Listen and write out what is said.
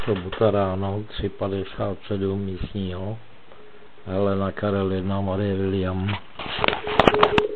Sobota ráno, 3:57 místního. Helena Karel 1, Marie William.